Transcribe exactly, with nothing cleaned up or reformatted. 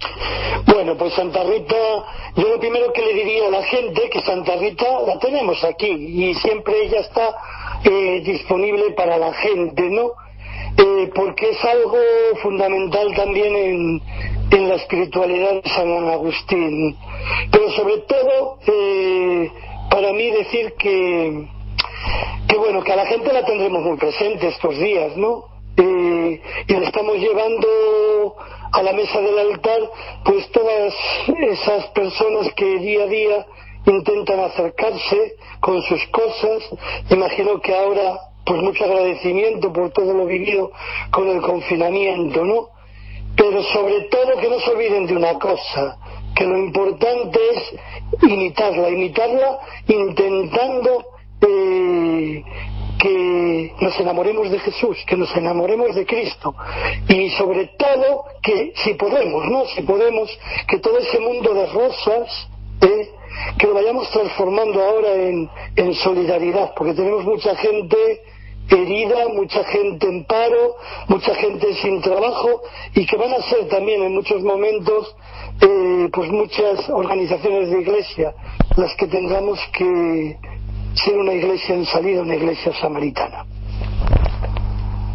Bueno, pues Santa Rita, yo lo primero que le diría a la gente, que Santa Rita la tenemos aquí y siempre ella está eh, disponible para la gente, ¿no? Eh, porque es algo fundamental también en, en la espiritualidad de San Agustín. Pero sobre todo, eh, para mí decir que, que bueno, que a la gente la tendremos muy presente estos días, ¿no? Eh, y le estamos llevando a la mesa del altar pues todas esas personas que día a día intentan acercarse con sus cosas. Imagino que ahora pues mucho agradecimiento por todo lo vivido con el confinamiento, ¿no? Pero sobre todo que no se olviden de una cosa, que lo importante es imitarla, imitarla intentando eh, que nos enamoremos de Jesús, que nos enamoremos de Cristo, y sobre todo que si podemos, ¿no? Si podemos, que todo ese mundo de rosas, ¿eh? que lo vayamos transformando ahora en, en solidaridad, porque tenemos mucha gente herida, mucha gente en paro, mucha gente sin trabajo, y que van a ser también en muchos momentos eh, pues muchas organizaciones de iglesia las que tengamos que ser una iglesia en salida, una iglesia samaritana.